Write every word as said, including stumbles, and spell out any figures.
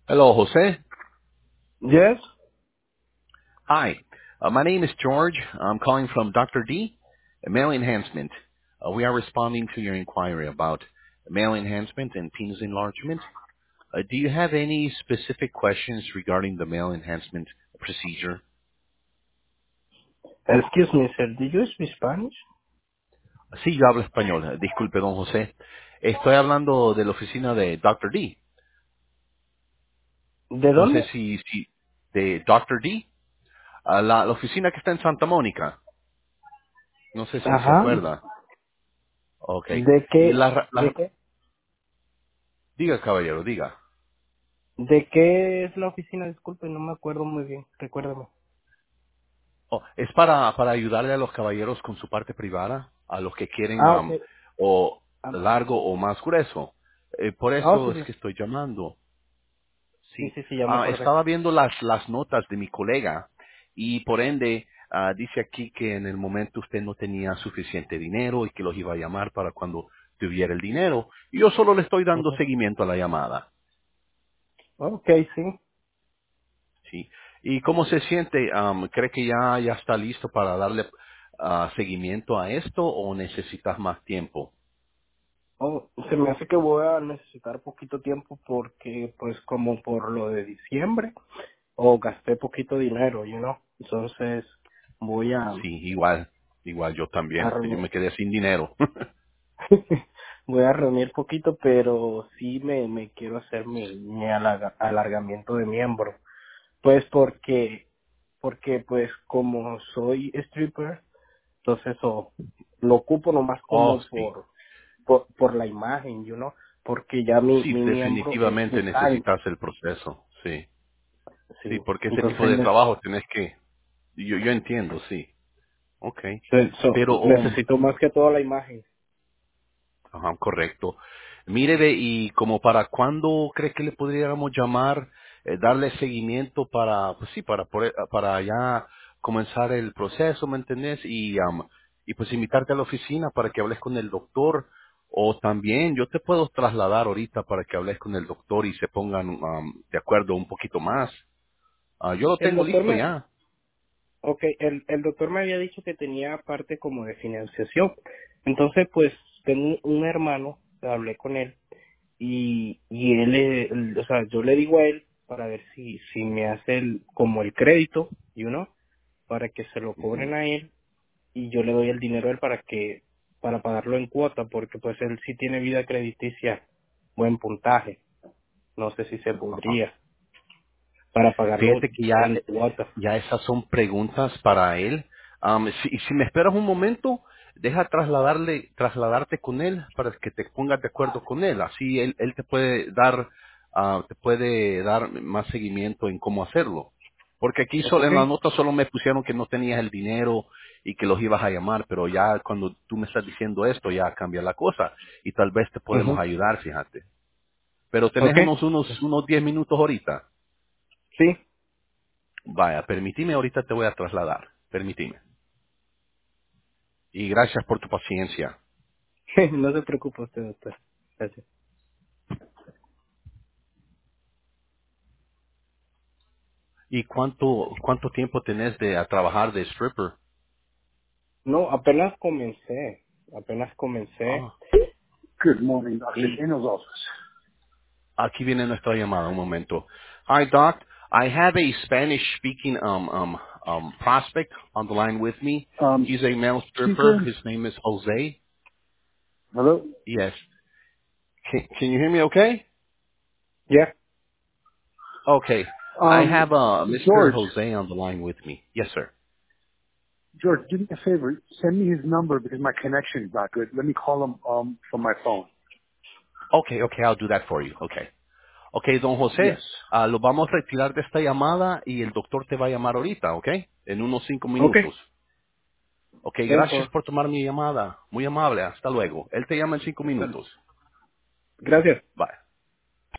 Hello, Jose. Yes. Hi. Uh, my name is George. I'm calling from doctor D, male enhancement. Uh, we are responding to your inquiry about male enhancement and penis enlargement. Uh, do you have any specific questions regarding the male enhancement procedure? Excuse me, sir. Do you speak Spanish? Sí, yo hablo español. Uh, Disculpe, don José. Estoy hablando de la oficina de doctor D. ¿De No sé dónde? si, si de doctor D, uh, la, la oficina que está en Santa Mónica. No sé si se Ajá. acuerda. Okay. ¿De Y qué? la, ra- ¿De la, qué? diga, caballero, diga. ¿De qué es la oficina? Disculpe, no me acuerdo muy bien. Recuérdame. Oh, es para, para ayudarle a los caballeros con su parte privada, a los que quieren Ah, ok. am, o Ah, largo o más grueso. Eh, por oh, sí, eso es sí. que estoy llamando. Sí, Sí. sí, sí, ya me Ah, acordé. estaba viendo las, las notas de mi colega y por ende ah, dice aquí que en el momento usted no tenía suficiente dinero y que los iba a llamar para cuando tuviera el dinero. Y yo solo le estoy dando Ujú. seguimiento a la llamada. Ok, sí. Sí. ¿Y cómo se siente? Am, ¿Cree que ya, ya está listo para darle ah, seguimiento a esto o necesitas más tiempo? Oh, se me hace que voy a necesitar poquito tiempo porque, pues, como por lo de diciembre, o gasté poquito dinero, you know. Entonces, voy a, Sí, igual, igual yo a también. Yo reunir. me quedé sin dinero. Voy a reunir poquito, pero sí me, me quiero hacer mi, mi alarga- alargamiento de miembro. Pues porque, porque pues como soy stripper, entonces o, lo ocupo nomás Oh, como sí. por, por, por la imagen, you know, porque ya mi, Sí, mi miembro es definitivamente muy ancho, necesitas el proceso. Sí. Sí, sí. porque ese tipo Entonces de ne- trabajo tienes que... Yo, yo entiendo, sí. Ok. se- so- Pero, um, necesito más que todo la imagen. ajá, correcto. Mire, ve, y como para cuándo cree que le podríamos llamar, eh, darle seguimiento para, pues sí, para poder- para ya comenzar el proceso, ¿me entendés? Y, am, y pues invitarte a la oficina para que hables con el doctor, o también yo te puedo trasladar ahorita para que hables con el doctor y se pongan am, de acuerdo un poquito más. Ah, yo lo El tengo doctor listo me, ya. okay, el, el doctor me había dicho que tenía parte como de financiación. Entonces, pues, tengo un hermano, hablé con él, y, y él, eh, él, o sea, yo le digo a él para ver si, si me hace el, como el crédito, you know, para que se lo Ujú. cobren a él, y yo le doy el dinero a él para que, para pagarlo en cuota, porque pues él sí tiene vida crediticia, buen puntaje. No sé si se Ajá. podría, para pagarlo Fíjate que ya, en cuota. ya esas son preguntas para él. Am, si, y si me esperas un momento, deja trasladarle, trasladarte con él para que te pongas de acuerdo con él. Así él, él te puede dar, ah, te puede dar más seguimiento en cómo hacerlo. Porque aquí solo, Ok. en la nota solo me pusieron que no tenías el dinero y que los ibas a llamar, pero ya cuando tú me estás diciendo esto ya cambia la cosa y tal vez te podemos Ujú. ayudar, fíjate. Pero tenés Ok. unos, unos, unos diez minutos ahorita. Sí. Vaya, permitime, ahorita te voy a trasladar. Permitime. Y gracias por tu paciencia. No se preocupe usted, doctor. Gracias. ¿Y cuánto cuánto tiempo tenés de a trabajar de stripper? No, apenas comencé. Apenas comencé. Ah, Good morning, doctor y Daniel's office. aquí viene nuestra llamada, un momento. Hi, Doc. I have a Spanish-speaking um, um, um, prospect on the line with me. Um, He's a male stripper. speaker. His name is Jose. Hello? Yes. Can, can you hear me okay? Yeah. Okay. I Um, have uh, mister George, Jose on the line with me. Yes, sir. George, do me a favor. Send me his number because my connection is not good. Let me call him um from my phone. Okay, okay, I'll do that for you. Okay. Ok, don Yes. José, ah, lo vamos a retirar de esta llamada y el doctor te va a llamar ahorita, ¿ok? En unos cinco Okay. minutos. Ok, Ten gracias four. por tomar mi llamada. Muy amable, hasta luego. Él te llama en cinco minutos. Gracias. Bye.